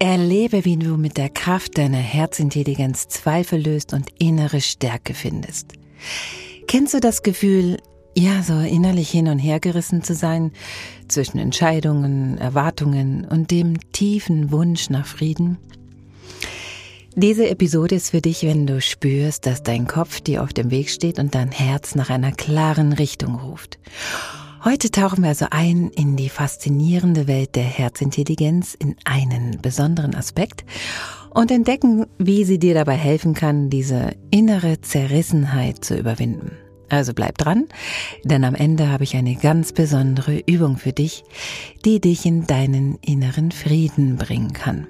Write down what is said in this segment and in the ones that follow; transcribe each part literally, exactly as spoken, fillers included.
Erlebe, wie du mit der Kraft deiner Herzintelligenz Zweifel löst und innere Stärke findest. Kennst du das Gefühl, ja, so innerlich hin und her gerissen zu sein, zwischen Entscheidungen, Erwartungen und dem tiefen Wunsch nach Frieden? Diese Episode ist für dich, wenn du spürst, dass dein Kopf dir auf dem Weg steht und dein Herz nach einer klaren Richtung ruft. Heute tauchen wir also ein in die faszinierende Welt der Herzintelligenz in einen besonderen Aspekt und entdecken, wie sie dir dabei helfen kann, diese innere Zerrissenheit zu überwinden. Also bleib dran, denn am Ende habe ich eine ganz besondere Übung für dich, die dich in deinen inneren Frieden bringen kann.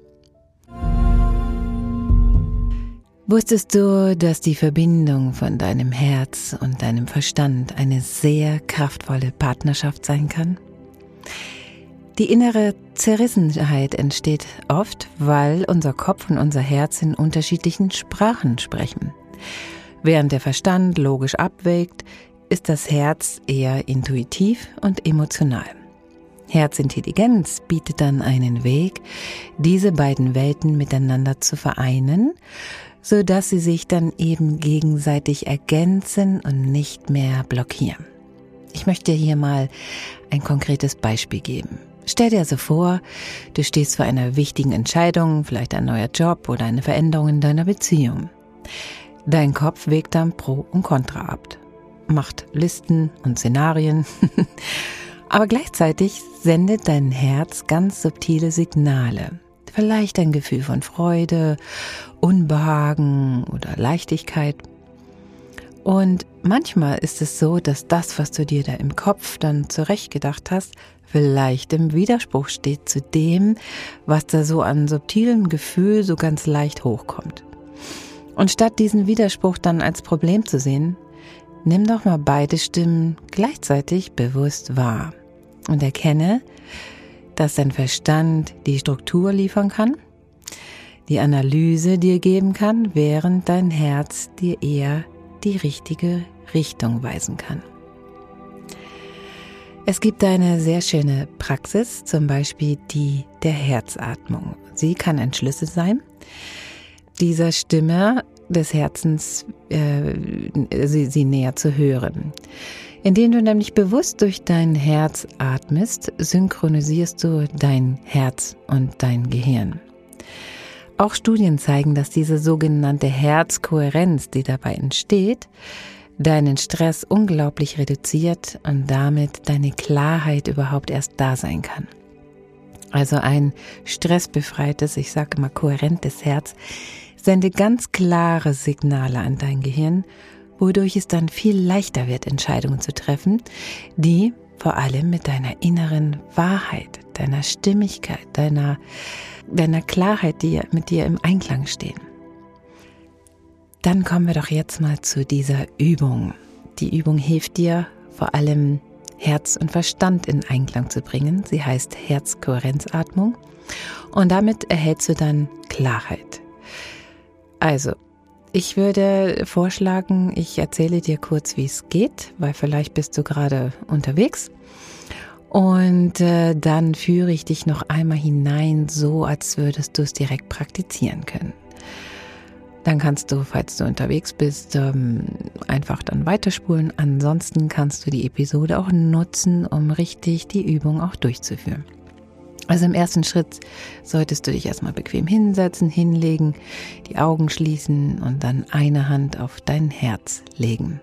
Wusstest du, dass die Verbindung von deinem Herz und deinem Verstand eine sehr kraftvolle Partnerschaft sein kann? Die innere Zerrissenheit entsteht oft, weil unser Kopf und unser Herz in unterschiedlichen Sprachen sprechen. Während der Verstand logisch abwägt, ist das Herz eher intuitiv und emotional. Herzintelligenz bietet dann einen Weg, diese beiden Welten miteinander zu vereinen, so dass sie sich dann eben gegenseitig ergänzen und nicht mehr blockieren. Ich möchte dir hier mal ein konkretes Beispiel geben. Stell dir also vor, du stehst vor einer wichtigen Entscheidung, vielleicht ein neuer Job oder eine Veränderung in deiner Beziehung. Dein Kopf wägt dann Pro und Contra ab, macht Listen und Szenarien, aber gleichzeitig sendet dein Herz ganz subtile Signale. Vielleicht ein Gefühl von Freude, Unbehagen oder Leichtigkeit. Und manchmal ist es so, dass das, was du dir da im Kopf dann zurechtgedacht hast, vielleicht im Widerspruch steht zu dem, was da so an subtilem Gefühl so ganz leicht hochkommt. Und statt diesen Widerspruch dann als Problem zu sehen, nimm doch mal beide Stimmen gleichzeitig bewusst wahr und erkenne, dass dein Verstand die Struktur liefern kann, die Analyse dir geben kann, während dein Herz dir eher die richtige Richtung weisen kann. Es gibt eine sehr schöne Praxis, zum Beispiel die der Herzatmung. Sie kann ein Schlüssel sein, dieser Stimme des Herzens äh, sie, sie näher zu hören. Indem du nämlich bewusst durch dein Herz atmest, synchronisierst du dein Herz und dein Gehirn. Auch Studien zeigen, dass diese sogenannte Herzkohärenz, die dabei entsteht, deinen Stress unglaublich reduziert und damit deine Klarheit überhaupt erst da sein kann. Also ein stressbefreites, ich sage immer kohärentes Herz, sendet ganz klare Signale an dein Gehirn, wodurch es dann viel leichter wird, Entscheidungen zu treffen, die vor allem mit deiner inneren Wahrheit, deiner Stimmigkeit, deiner, deiner Klarheit, die mit dir im Einklang stehen. Dann kommen wir doch jetzt mal zu dieser Übung. Die Übung hilft dir, vor allem Herz und Verstand in Einklang zu bringen. Sie heißt Herzkohärenzatmung und damit erhältst du dann Klarheit. Also, ich würde vorschlagen, ich erzähle dir kurz, wie es geht, weil vielleicht bist du gerade unterwegs. Und äh, dann führe ich dich noch einmal hinein, so als würdest du es direkt praktizieren können. Dann kannst du, falls du unterwegs bist, ähm, einfach dann weiterspulen. Ansonsten kannst du die Episode auch nutzen, um richtig die Übung auch durchzuführen. Also im ersten Schritt solltest du dich erstmal bequem hinsetzen, hinlegen, die Augen schließen und dann eine Hand auf dein Herz legen.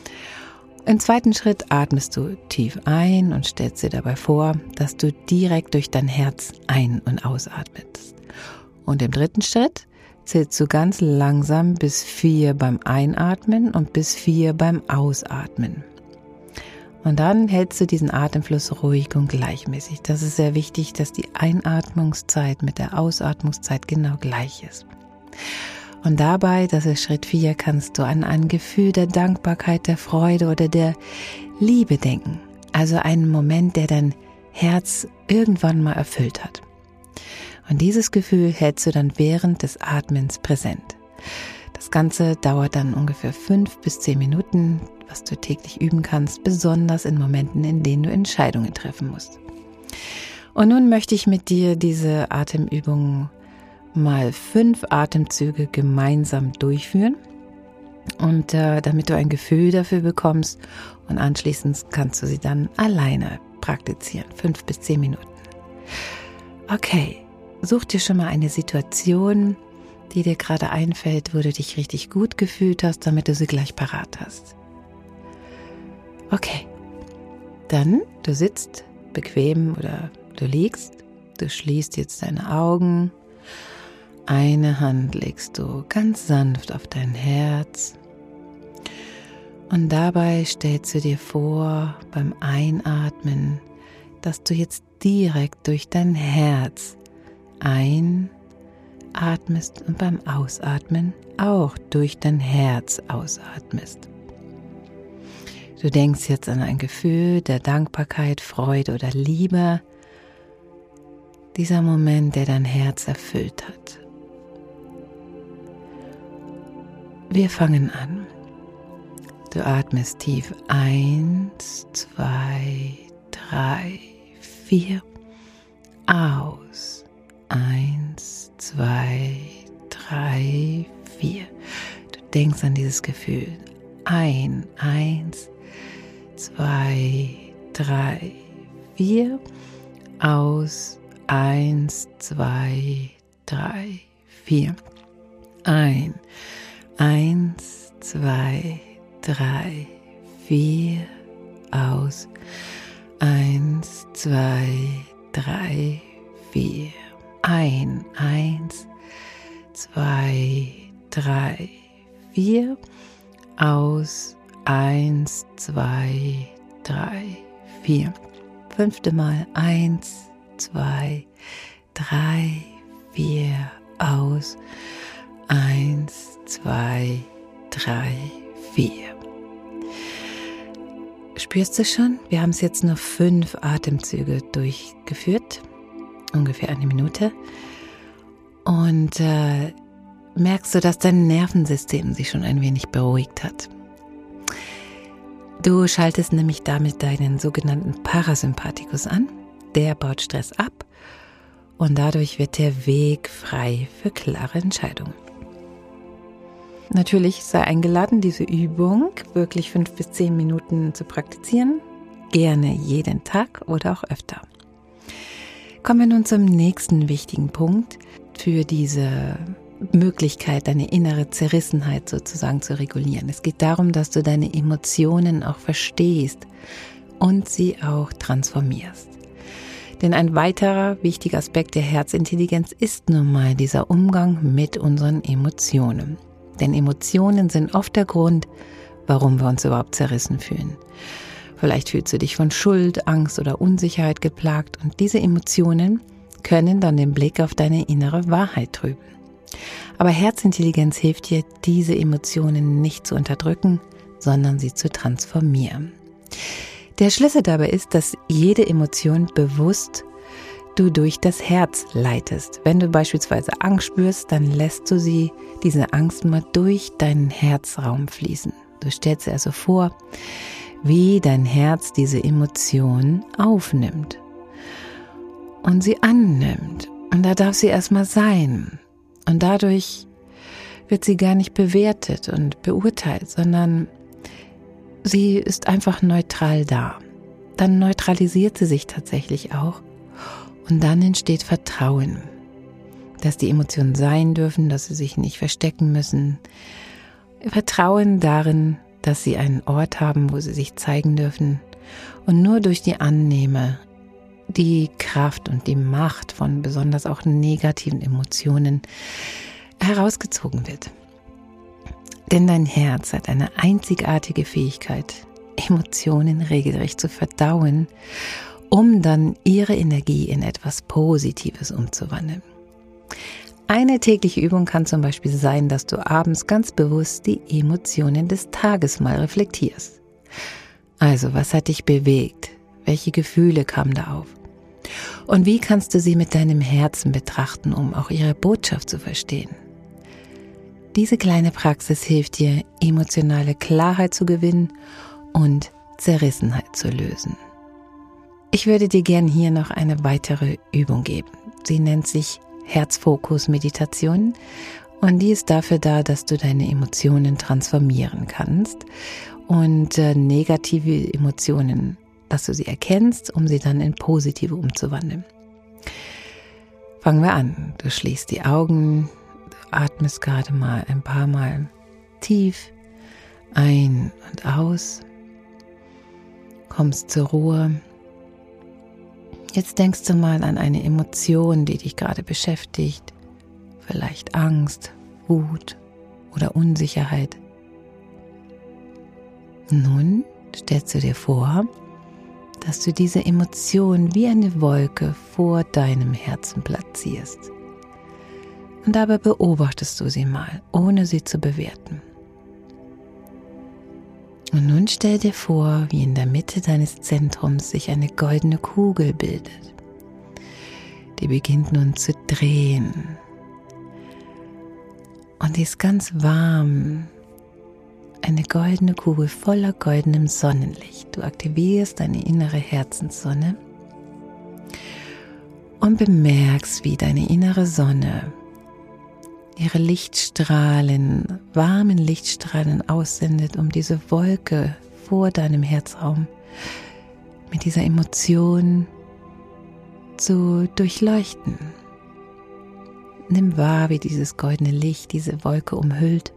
Im zweiten Schritt atmest du tief ein und stellst dir dabei vor, dass du direkt durch dein Herz ein- und ausatmest. Und im dritten Schritt zählst du ganz langsam bis vier beim Einatmen und bis vier beim Ausatmen. Und dann hältst du diesen Atemfluss ruhig und gleichmäßig. Das ist sehr wichtig, dass die Einatmungszeit mit der Ausatmungszeit genau gleich ist. Und dabei, das ist Schritt vier, kannst du an ein Gefühl der Dankbarkeit, der Freude oder der Liebe denken. Also einen Moment, der dein Herz irgendwann mal erfüllt hat. Und dieses Gefühl hältst du dann während des Atmens präsent. Das Ganze dauert dann ungefähr fünf bis zehn Minuten, was du täglich üben kannst, besonders in Momenten, in denen du Entscheidungen treffen musst. Und nun möchte ich mit dir diese Atemübung mal fünf Atemzüge gemeinsam durchführen. Und äh, damit du ein Gefühl dafür bekommst und anschließend kannst du sie dann alleine praktizieren, fünf bis zehn Minuten. Okay, such dir schon mal eine Situation, die dir gerade einfällt, wo du dich richtig gut gefühlt hast, damit du sie gleich parat hast. Okay, dann du sitzt bequem oder du liegst, du schließt jetzt deine Augen, eine Hand legst du ganz sanft auf dein Herz und dabei stellst du dir vor, beim Einatmen, dass du jetzt direkt durch dein Herz einatmest und beim Ausatmen auch durch dein Herz ausatmest. Du denkst jetzt an ein Gefühl der Dankbarkeit, Freude oder Liebe, dieser Moment, der dein Herz erfüllt hat. Wir fangen an. Du atmest tief eins, zwei, drei, vier, aus. Eins, zwei, drei, vier. Du denkst an dieses Gefühl. Ein, eins, zwei, drei, vier. Aus. Eins, zwei, drei, vier. Ein. Eins, zwei, drei, vier. Aus. Eins, zwei, drei, vier. Ein, eins, zwei, drei, vier, aus, eins, zwei, drei, vier. Fünfte Mal, eins, zwei, drei, vier, aus, eins, zwei, drei, vier. Spürst du schon? Wir haben es jetzt nur fünf Atemzüge durchgeführt. Ungefähr eine Minute. Und äh, merkst du, dass dein Nervensystem sich schon ein wenig beruhigt hat. Du schaltest nämlich damit deinen sogenannten Parasympathikus an. Der baut Stress ab und dadurch wird der Weg frei für klare Entscheidungen. Natürlich sei eingeladen, diese Übung wirklich fünf bis zehn Minuten zu praktizieren. Gerne jeden Tag oder auch öfter. Kommen wir nun zum nächsten wichtigen Punkt für diese Möglichkeit, deine innere Zerrissenheit sozusagen zu regulieren. Es geht darum, dass du deine Emotionen auch verstehst und sie auch transformierst. Denn ein weiterer wichtiger Aspekt der Herzintelligenz ist nun mal dieser Umgang mit unseren Emotionen. Denn Emotionen sind oft der Grund, warum wir uns überhaupt zerrissen fühlen. Vielleicht fühlst du dich von Schuld, Angst oder Unsicherheit geplagt und diese Emotionen können dann den Blick auf deine innere Wahrheit trüben. Aber Herzintelligenz hilft dir, diese Emotionen nicht zu unterdrücken, sondern sie zu transformieren. Der Schlüssel dabei ist, dass jede Emotion bewusst du durch das Herz leitest. Wenn du beispielsweise Angst spürst, dann lässt du sie, diese Angst mal durch deinen Herzraum fließen. Du stellst dir also vor, wie dein Herz diese Emotion aufnimmt und sie annimmt. Und da darf sie erstmal sein. Und dadurch wird sie gar nicht bewertet und beurteilt, sondern sie ist einfach neutral da. Dann neutralisiert sie sich tatsächlich auch. Und dann entsteht Vertrauen, dass die Emotionen sein dürfen, dass sie sich nicht verstecken müssen. Vertrauen darin, dass sie einen Ort haben, wo sie sich zeigen dürfen und nur durch die Annahme die Kraft und die Macht von besonders auch negativen Emotionen herausgezogen wird. Denn dein Herz hat eine einzigartige Fähigkeit, Emotionen regelrecht zu verdauen, um dann ihre Energie in etwas Positives umzuwandeln. Eine tägliche Übung kann zum Beispiel sein, dass du abends ganz bewusst die Emotionen des Tages mal reflektierst. Also, was hat dich bewegt? Welche Gefühle kamen da auf? Und wie kannst du sie mit deinem Herzen betrachten, um auch ihre Botschaft zu verstehen? Diese kleine Praxis hilft dir, emotionale Klarheit zu gewinnen und Zerrissenheit zu lösen. Ich würde dir gern hier noch eine weitere Übung geben. Sie nennt sich Herzfokus-Meditation und die ist dafür da, dass du deine Emotionen transformieren kannst und äh, negative Emotionen, dass du sie erkennst, um sie dann in positive umzuwandeln. Fangen wir an. Du schließt die Augen, du atmest gerade mal ein paar Mal tief ein und aus, kommst zur Ruhe. Jetzt denkst du mal an eine Emotion, die dich gerade beschäftigt, vielleicht Angst, Wut oder Unsicherheit. Nun stellst du dir vor, dass du diese Emotion wie eine Wolke vor deinem Herzen platzierst. Und dabei beobachtest du sie mal, ohne sie zu bewerten. Und nun stell dir vor, wie in der Mitte deines Zentrums sich eine goldene Kugel bildet. Die beginnt nun zu drehen. Und die ist ganz warm. Eine goldene Kugel voller goldenem Sonnenlicht. Du aktivierst deine innere Herzenssonne und bemerkst, wie deine innere Sonne ihre Lichtstrahlen, warmen Lichtstrahlen aussendet, um diese Wolke vor deinem Herzraum mit dieser Emotion zu durchleuchten. Nimm wahr, wie dieses goldene Licht diese Wolke umhüllt.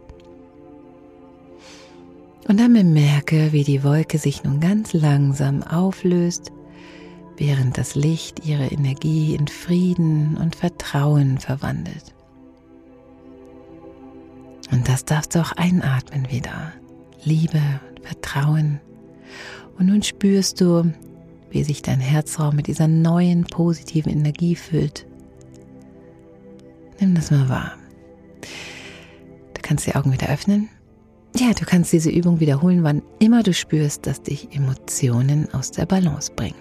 Und dann bemerke, wie die Wolke sich nun ganz langsam auflöst, während das Licht ihre Energie in Frieden und Vertrauen verwandelt. Und das darfst du auch einatmen wieder. Liebe und Vertrauen. Und nun spürst du, wie sich dein Herzraum mit dieser neuen positiven Energie füllt. Nimm das mal wahr. Du kannst die Augen wieder öffnen. Ja, du kannst diese Übung wiederholen, wann immer du spürst, dass dich Emotionen aus der Balance bringen.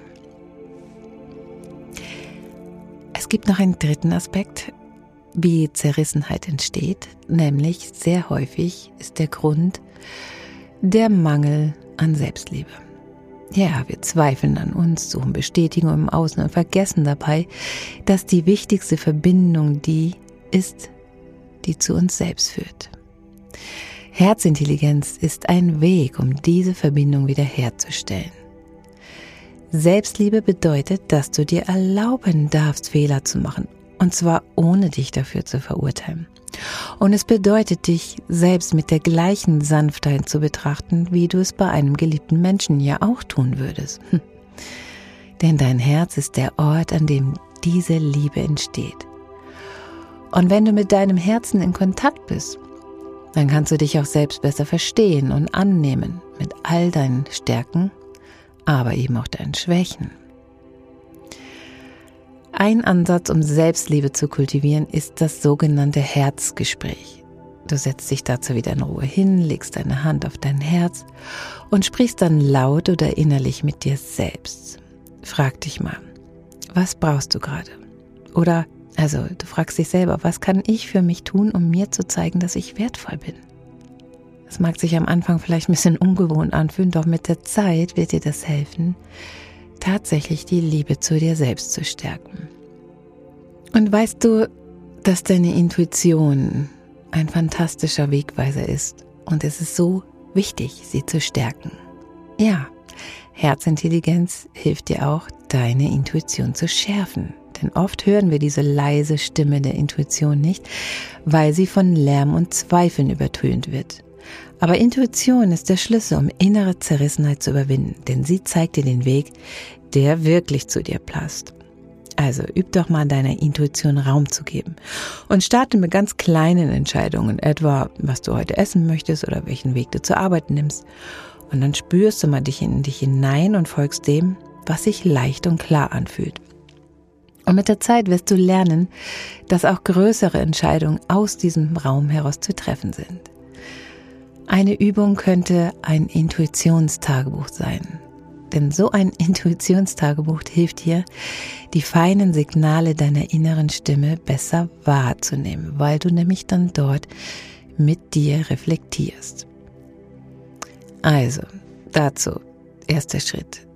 Es gibt noch einen dritten Aspekt, wie Zerrissenheit entsteht, nämlich sehr häufig ist der Grund der Mangel an Selbstliebe. Ja, wir zweifeln an uns, suchen Bestätigung im Außen und vergessen dabei, dass die wichtigste Verbindung die ist, die zu uns selbst führt. Herzintelligenz ist ein Weg, um diese Verbindung wiederherzustellen. Selbstliebe bedeutet, dass du dir erlauben darfst, Fehler zu machen. Und zwar ohne dich dafür zu verurteilen. Und es bedeutet, dich selbst mit der gleichen Sanftheit zu betrachten, wie du es bei einem geliebten Menschen ja auch tun würdest. Hm. Denn dein Herz ist der Ort, an dem diese Liebe entsteht. Und wenn du mit deinem Herzen in Kontakt bist, dann kannst du dich auch selbst besser verstehen und annehmen mit all deinen Stärken, aber eben auch deinen Schwächen. Ein Ansatz, um Selbstliebe zu kultivieren, ist das sogenannte Herzgespräch. Du setzt dich dazu wieder in Ruhe hin, legst deine Hand auf dein Herz und sprichst dann laut oder innerlich mit dir selbst. Frag dich mal, was brauchst du gerade? Oder, also du fragst dich selber, was kann ich für mich tun, um mir zu zeigen, dass ich wertvoll bin? Das mag sich am Anfang vielleicht ein bisschen ungewohnt anfühlen, doch mit der Zeit wird dir das helfen, tatsächlich die Liebe zu dir selbst zu stärken. Und weißt du, dass deine Intuition ein fantastischer Wegweiser ist und es ist so wichtig, sie zu stärken. Ja, Herzintelligenz hilft dir auch, deine Intuition zu schärfen. Denn oft hören wir diese leise Stimme der Intuition nicht, weil sie von Lärm und Zweifeln übertönt wird. Aber Intuition ist der Schlüssel, um innere Zerrissenheit zu überwinden, denn sie zeigt dir den Weg, der wirklich zu dir passt. Also üb doch mal deiner Intuition Raum zu geben und starte mit ganz kleinen Entscheidungen, etwa was du heute essen möchtest oder welchen Weg du zur Arbeit nimmst. Und dann spürst du mal dich in dich hinein und folgst dem, was sich leicht und klar anfühlt. Und mit der Zeit wirst du lernen, dass auch größere Entscheidungen aus diesem Raum heraus zu treffen sind. Eine Übung könnte ein Intuitionstagebuch sein. Denn so ein Intuitionstagebuch hilft dir, die feinen Signale deiner inneren Stimme besser wahrzunehmen, weil du nämlich dann dort mit dir reflektierst. Also, dazu, erster Schritt.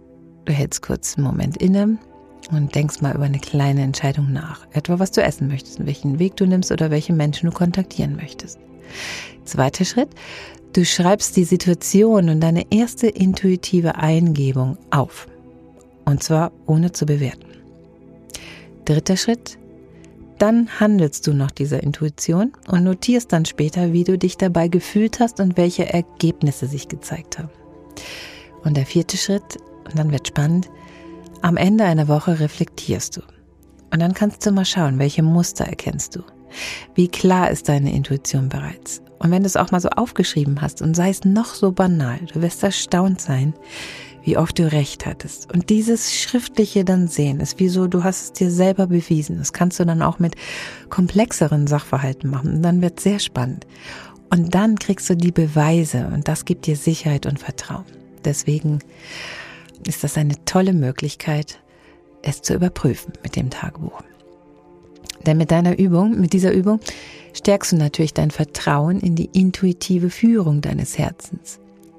du hältst kurz einen Moment inne und denkst mal über eine kleine Entscheidung nach. Etwa, was du essen möchtest, welchen Weg du nimmst oder welche Menschen du kontaktieren möchtest. Zweiter Schritt, du schreibst die Situation und deine erste intuitive Eingebung auf. Und zwar ohne zu bewerten. Dritter Schritt, dann handelst du nach dieser Intuition und notierst dann später, wie du dich dabei gefühlt hast und welche Ergebnisse sich gezeigt haben. Und der vierte Schritt, und dann wird spannend, am Ende einer Woche reflektierst du. Und dann kannst du mal schauen, welche Muster erkennst du. Wie klar ist deine Intuition bereits? Und wenn du es auch mal so aufgeschrieben hast und sei es noch so banal, du wirst erstaunt sein, wie oft du recht hattest. Und dieses Schriftliche dann sehen, ist wie so, du hast es dir selber bewiesen. Das kannst du dann auch mit komplexeren Sachverhalten machen. Und dann wird es sehr spannend. Und dann kriegst du die Beweise und das gibt dir Sicherheit und Vertrauen. Deswegen ist das eine tolle Möglichkeit, es zu überprüfen mit dem Tagebuch. Denn mit deiner Übung, mit dieser Übung, stärkst du natürlich dein Vertrauen in die intuitive Führung deines Herzens.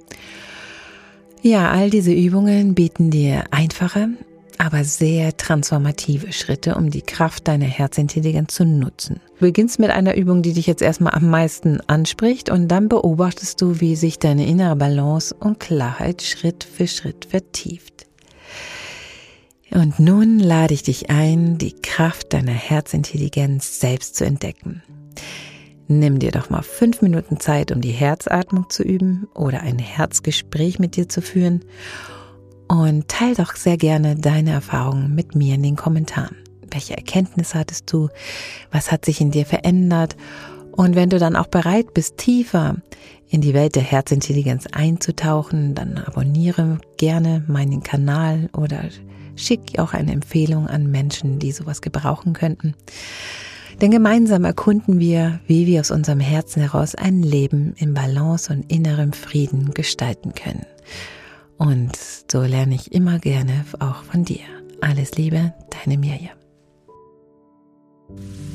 Ja, all diese Übungen bieten dir einfache, aber sehr transformative Schritte, um die Kraft deiner Herzintelligenz zu nutzen. Du beginnst mit einer Übung, die dich jetzt erstmal am meisten anspricht und dann beobachtest du, wie sich deine innere Balance und Klarheit Schritt für Schritt vertieft. Und nun lade ich dich ein, die Kraft deiner Herzintelligenz selbst zu entdecken. Nimm dir doch mal fünf Minuten Zeit, um die Herzatmung zu üben oder ein Herzgespräch mit dir zu führen. Und teil doch sehr gerne deine Erfahrungen mit mir in den Kommentaren. Welche Erkenntnisse hattest du? Was hat sich in dir verändert? Und wenn du dann auch bereit bist, tiefer in die Welt der Herzintelligenz einzutauchen, dann abonniere gerne meinen Kanal oder schick auch eine Empfehlung an Menschen, die sowas gebrauchen könnten. Denn gemeinsam erkunden wir, wie wir aus unserem Herzen heraus ein Leben in Balance und innerem Frieden gestalten können. Und so lerne ich immer gerne auch von dir. Alles Liebe, deine Mirjam.